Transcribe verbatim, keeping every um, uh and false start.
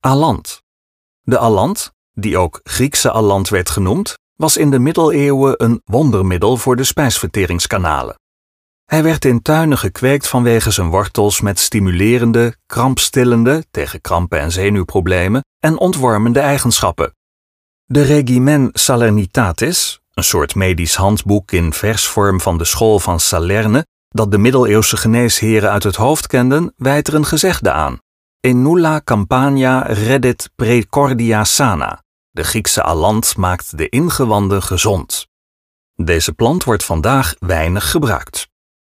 Alant. De alant, die ook Griekse alant werd genoemd, was in de middeleeuwen een wondermiddel voor de spijsverteringskanalen. Hij werd in tuinen gekweekt vanwege zijn wortels met stimulerende, krampstillende, tegen krampen en zenuwproblemen, en ontwormende eigenschappen. De Regimen Salernitatis, een soort medisch handboek in versvorm van de school van Salerne, dat de middeleeuwse geneesheren uit het hoofd kenden, wijt er een gezegde aan. In nulla campania reddit praecordia sana. De Griekse alant maakt de ingewanden gezond. Deze plant wordt vandaag weinig gebruikt.